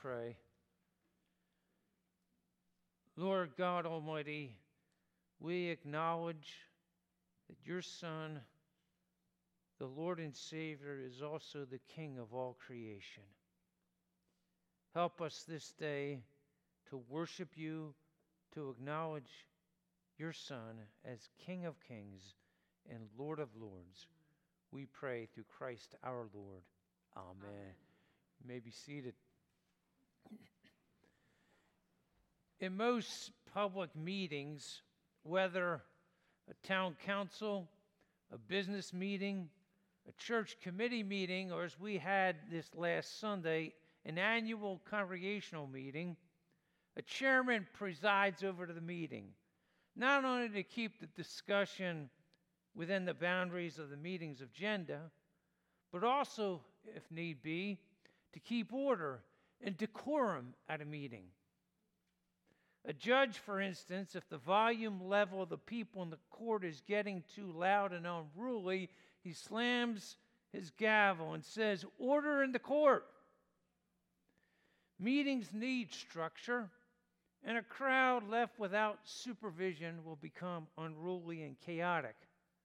pray. Lord God Almighty, we acknowledge that your Son, the Lord and Savior, is also the King of all creation. Help us this day to worship you, to acknowledge your Son as King of kings and Lord of lords. We pray through Christ our Lord. Amen. You may be seated. In most public meetings, whether a town council, a business meeting, a church committee meeting, or as we had this last Sunday, an annual congregational meeting, a chairman presides over the meeting, not only to keep the discussion within the boundaries of the meeting's agenda, but also, if need be, to keep order and decorum at a meeting. A judge, for instance, if the volume level of the people in the court is getting too loud and unruly, he slams his gavel and says, "Order in the court." Meetings need structure, and a crowd left without supervision will become unruly and chaotic.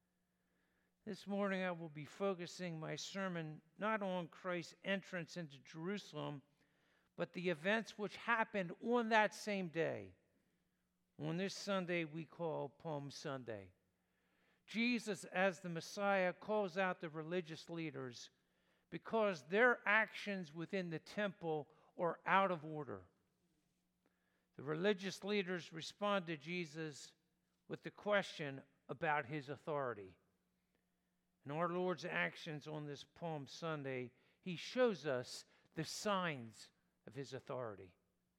This morning I will be focusing my sermon not on Christ's entrance into Jerusalem, but the events which happened on that same day, on this Sunday we call Palm Sunday. Jesus, as the Messiah, calls out the religious leaders because their actions within the temple are out of order. The religious leaders respond to Jesus with the question about his authority. In our Lord's actions on this Palm Sunday, he shows us the signs of his authority.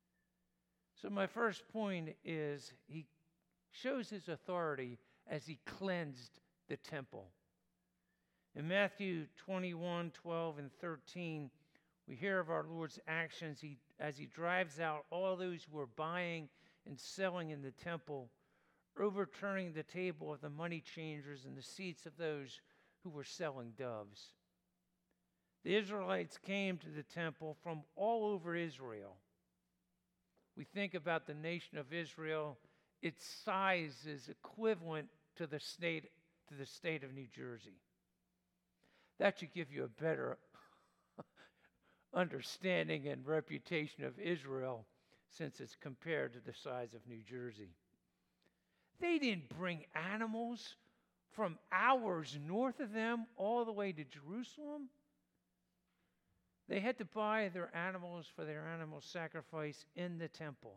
So my first point is he shows his authority as he cleansed the temple. In Matthew 21:12 and 13, we hear of our Lord's actions as he drives out all those who are buying and selling in the temple, overturning the table of the money changers and the seats of those who were selling doves. The Israelites came to the temple from all over Israel. We think about the nation of Israel, its size is equivalent to the state of New Jersey. That should give you a better understanding and reputation of Israel since it's compared to the size of New Jersey. They didn't bring animals from hours north of them all the way to Jerusalem. They had to buy their animals for their animal sacrifice in the temple.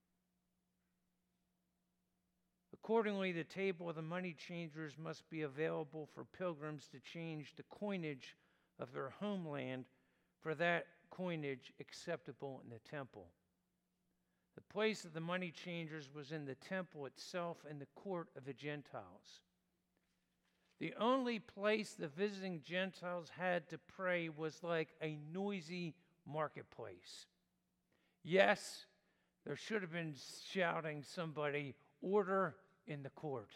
Accordingly, the table of the money changers must be available for pilgrims to change the coinage of their homeland for that coinage acceptable in the temple. The place of the money changers was in the temple itself and the court of the Gentiles. The only place the visiting Gentiles had to pray was like a noisy marketplace. Yes, there should have been shouting somebody, "Order in the court."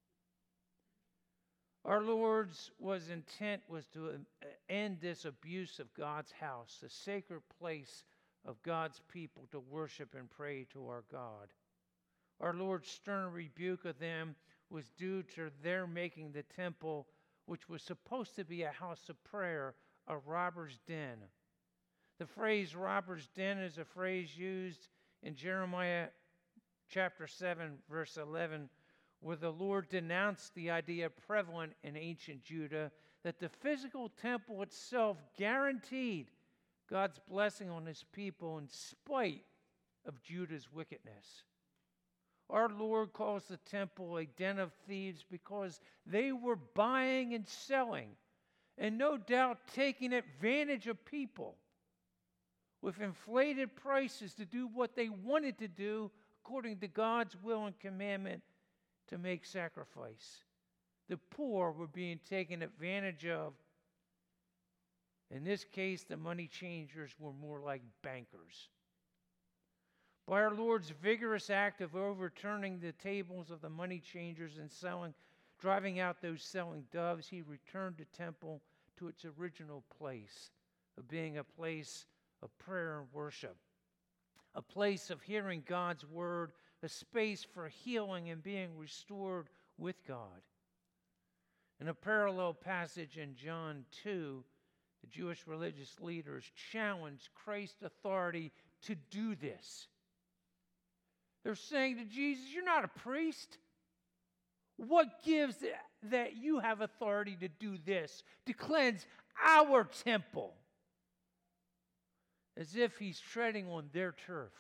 Our Lord's intent was to end this abuse of God's house, the sacred place of God's people to worship and pray to our God. Our Lord's stern rebuke of them was due to their making the temple, which was supposed to be a house of prayer, a robber's den. The phrase robber's den is a phrase used in Jeremiah chapter 7, verse 11, where the Lord denounced the idea prevalent in ancient Judah that the physical temple itself guaranteed God's blessing on his people in spite of Judah's wickedness. Our Lord calls the temple a den of thieves because they were buying and selling, and no doubt taking advantage of people with inflated prices to do what they wanted to do according to God's will and commandment to make sacrifice. The poor were being taken advantage of. In this case, the money changers were more like bankers. By our Lord's vigorous act of overturning the tables of the money changers and driving out those selling doves, he returned the temple to its original place of being a place of prayer and worship. a place of hearing God's word, a space for healing and being restored with God. In a parallel passage in John 2, the Jewish religious leaders challenged Christ's authority to do this. They're saying to Jesus, "You're not a priest. What gives that you have authority to do this, to cleanse our temple?" As if he's treading on their turf.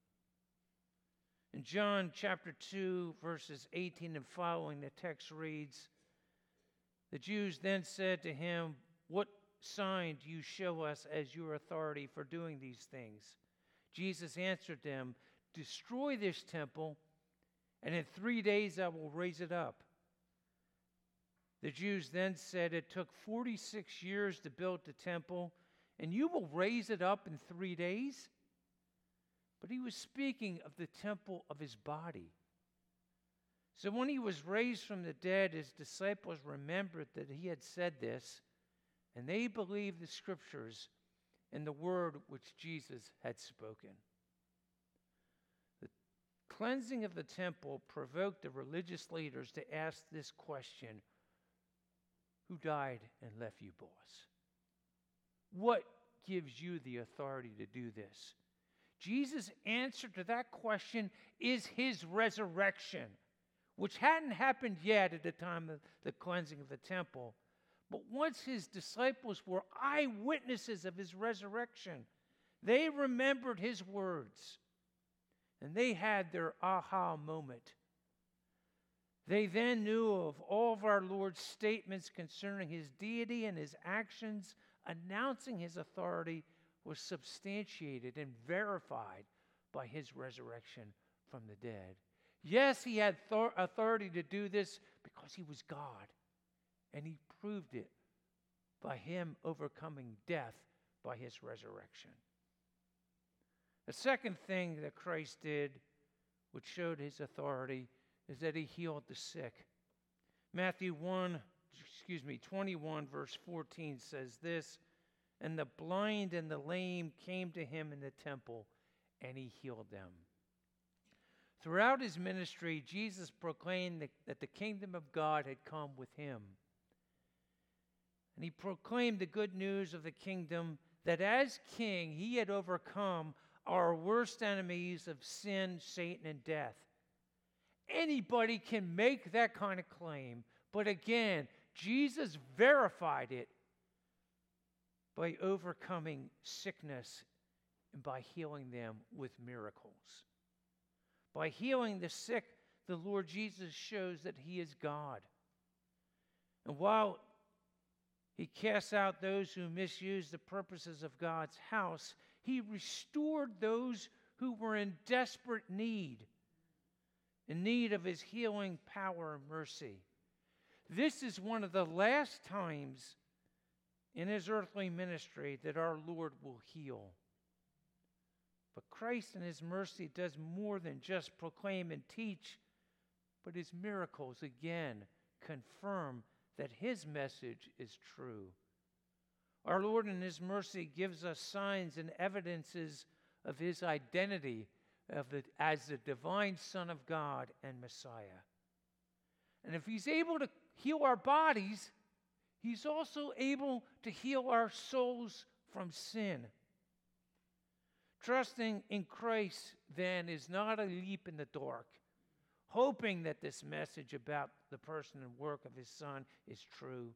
In John chapter 2, verses 18 and following, the text reads, "The Jews then said to him, 'What sign do you show us as your authority for doing these things?' Jesus answered them, 'Destroy this temple, and in 3 days I will raise it up.' The Jews then said, 'It took 46 years to build the temple, and you will raise it up in 3 days?' But he was speaking of the temple of his body. So when he was raised from the dead, his disciples remembered that he had said this, and they believed the scriptures and the word which Jesus had spoken." The cleansing of the temple provoked the religious leaders to ask this question: "Who died and left you, boss? What gives you the authority to do this?" Jesus' answer to that question is his resurrection, which hadn't happened yet at the time of the cleansing of the temple. But once his disciples were eyewitnesses of his resurrection, they remembered his words, and they had their aha moment. They then knew of all of our Lord's statements concerning his deity, and his actions announcing his authority was substantiated and verified by his resurrection from the dead. Yes, he had authority to do this because he was God, and he proved it by him overcoming death by his resurrection. The second thing that Christ did, which showed his authority, is that he healed the sick. Matthew 21, verse 14 says this, "And the blind and the lame came to him in the temple, and he healed them." Throughout his ministry, Jesus proclaimed that the kingdom of God had come with him. And he proclaimed the good news of the kingdom, that as king, he had overcome our worst enemies of sin, Satan, and death. Anybody can make that kind of claim, but again, Jesus verified it by overcoming sickness and by healing them with miracles. By healing the sick, the Lord Jesus shows that he is God. And while he casts out those who misuse the purposes of God's house, he restored those who were in desperate need of his healing power and mercy. This is one of the last times in his earthly ministry that our Lord will heal. But Christ in his mercy does more than just proclaim and teach, but his miracles again confirm that his message is true. Our Lord in his mercy gives us signs and evidences of his identity as the divine Son of God and Messiah. And if he's able to heal our bodies, he's also able to heal our souls from sin. Trusting in Christ, then, is not a leap in the dark, hoping that this message about the person and work of his Son is true.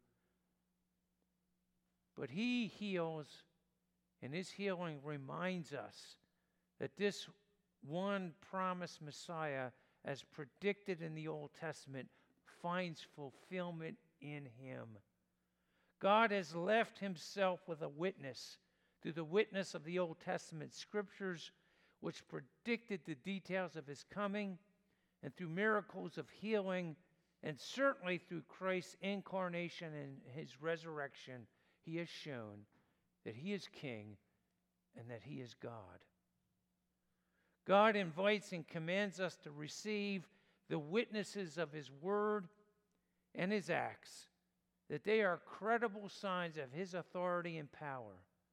But he heals, and his healing reminds us that this one promised Messiah, as predicted in the Old Testament, finds fulfillment in him. God has left himself with a witness through the witness of the Old Testament scriptures, which predicted the details of his coming, and through miracles of healing, and certainly through Christ's incarnation and his resurrection, he has shown that he is king and that he is God. God invites and commands us to receive the witnesses of his word and his acts, that they are credible signs of his authority and power.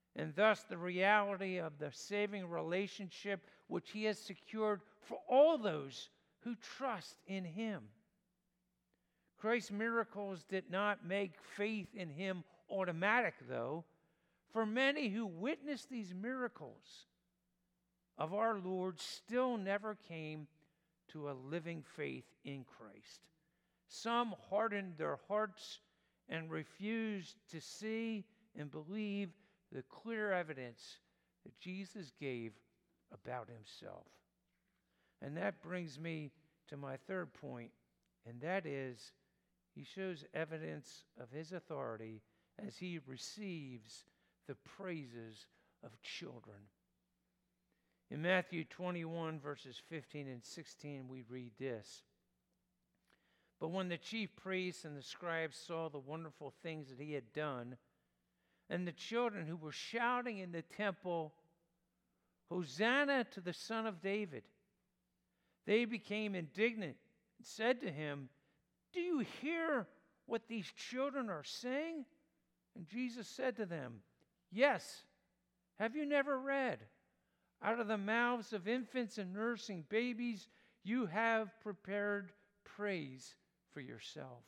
and thus the reality of the saving relationship which he has secured for all those who trust in him. Christ's miracles did not make faith in him automatic, though. For many who witnessed these miracles of our Lord still never came to a living faith in Christ. Some hardened their hearts and refused to see and believe the clear evidence that Jesus gave about himself. And that brings me to my third point, and that is he shows evidence of his authority as he receives the praises of children. In Matthew 21, verses 15 and 16, we read this. But when the chief priests and the scribes saw the wonderful things that he had done, and the children who were shouting in the temple, Hosanna to the Son of David, they became indignant and said to him, do you hear what these children are saying? And Jesus said to them, yes, have you never read? Out of the mouths of infants and nursing babies, you have prepared praise for yourself.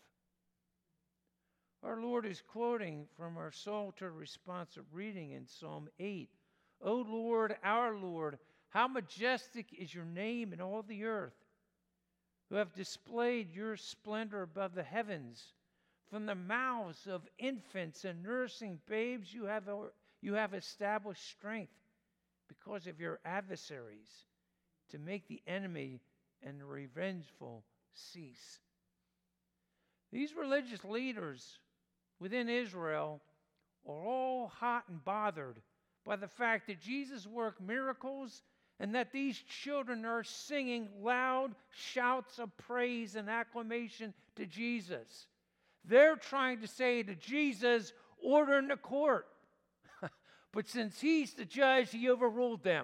Our Lord is quoting from our Psalter responsive reading in Psalm 8. O Lord, our Lord, how majestic is your name in all the earth, who have displayed your splendor above the heavens. From the mouths of infants and nursing babes you have established strength because of your adversaries, to make the enemy and the revengeful cease. These religious leaders within Israel are all hot and bothered by the fact that Jesus worked miracles and that these children are singing loud shouts of praise and acclamation to Jesus. They're trying to say to Jesus, order in the court. But since he's the judge, he overruled them.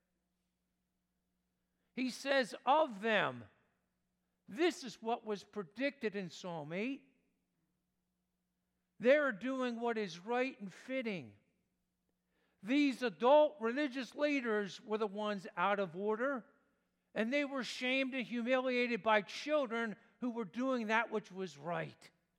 He says of them, this is what was predicted in Psalm 8. They're doing what is right and fitting. These adult religious leaders were the ones out of order, and they were shamed and humiliated by children who were doing that which was right.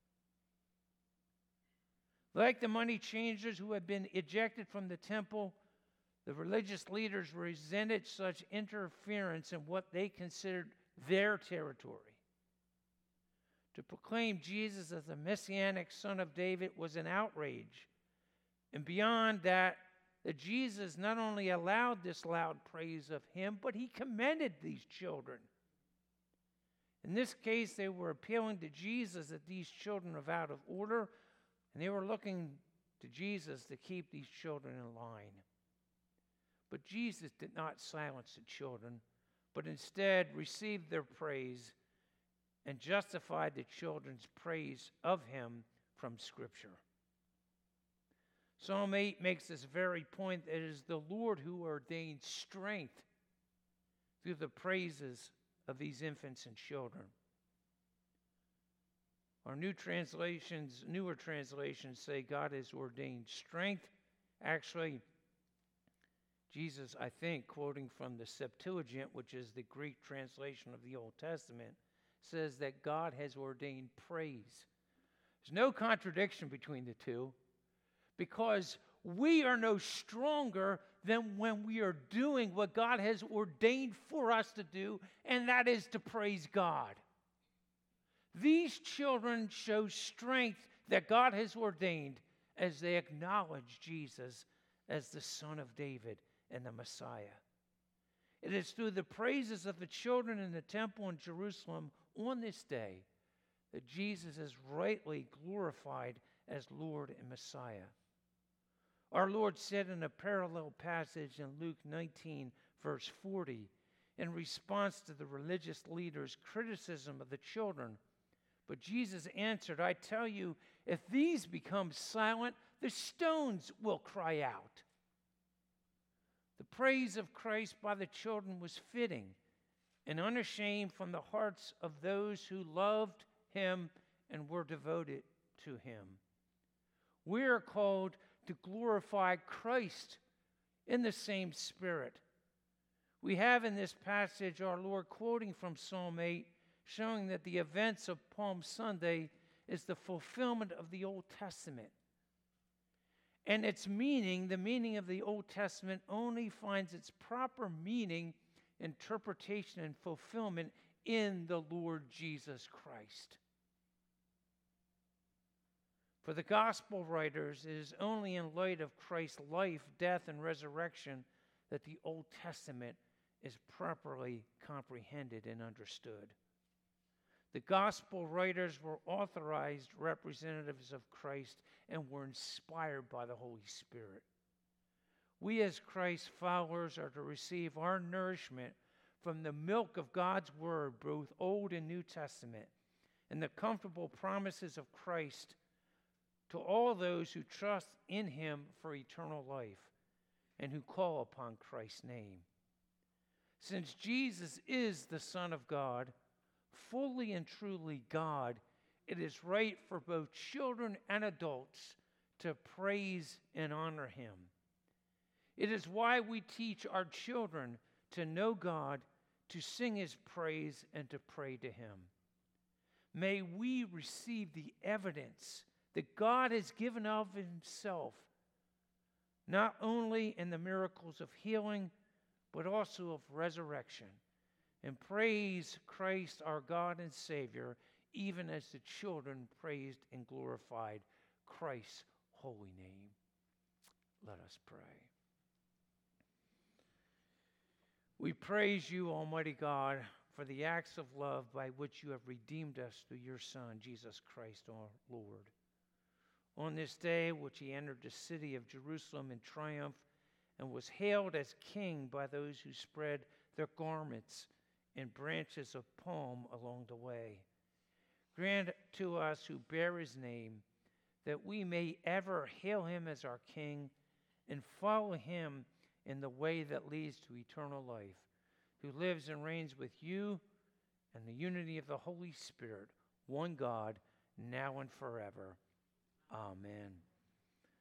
Like the money changers who had been ejected from the temple, the religious leaders resented such interference in what they considered their territory. To proclaim Jesus as the Messianic Son of David was an outrage. And beyond that Jesus not only allowed this loud praise of him, but he commended these children. In this case, they were appealing to Jesus that these children are out of order, and they were looking to Jesus to keep these children in line. But Jesus did not silence the children, but instead received their praise and justified the children's praise of him from Scripture. Psalm 8 makes this very point that it is the Lord who ordained strength through the praises of these infants and children. Our newer translations say God has ordained strength. Actually, Jesus, I think, quoting from the Septuagint, which is the Greek translation of the Old Testament, says that God has ordained praise. There's no contradiction between the two, because we are no stronger than when we are doing what God has ordained for us to do, and that is to praise God. These children show strength that God has ordained as they acknowledge Jesus as the Son of David and the Messiah. It is through the praises of the children in the temple in Jerusalem on this day that Jesus is rightly glorified as Lord and Messiah. Our Lord said in a parallel passage in Luke 19, verse 40, in response to the religious leaders' criticism of the children, but Jesus answered, I tell you, if these become silent, the stones will cry out. The praise of Christ by the children was fitting and unashamed from the hearts of those who loved him and were devoted to him. We are called to glorify Christ in the same Spirit. We have in this passage our Lord quoting from Psalm 8, showing that the events of Palm Sunday is the fulfillment of the Old Testament. And its meaning, the meaning of the Old Testament, only finds its proper meaning, interpretation, and fulfillment in the Lord Jesus Christ. For the gospel writers, it is only in light of Christ's life, death, and resurrection that the Old Testament is properly comprehended and understood. The gospel writers were authorized representatives of Christ and were inspired by the Holy Spirit. We as Christ's followers are to receive our nourishment from the milk of God's Word, both Old and New Testament, and the comfortable promises of Christ to all those who trust in Him for eternal life and who call upon Christ's name. Since Jesus is the Son of God, fully and truly God, it is right for both children and adults to praise and honor Him. It is why we teach our children to know God, to sing His praise, and to pray to Him. May we receive the evidence that God has given of Himself, not only in the miracles of healing, but also of resurrection, and praise Christ our God and Savior, even as the children praised and glorified Christ's holy name. Let us pray. We praise you, Almighty God, for the acts of love by which you have redeemed us through your Son, Jesus Christ, our Lord. On this day, which he entered the city of Jerusalem in triumph and was hailed as king by those who spread their garments and branches of palm along the way. Grant to us who bear his name that we may ever hail him as our king and follow him in the way that leads to eternal life, who lives and reigns with you and the unity of the Holy Spirit, one God, now and forever. Amen.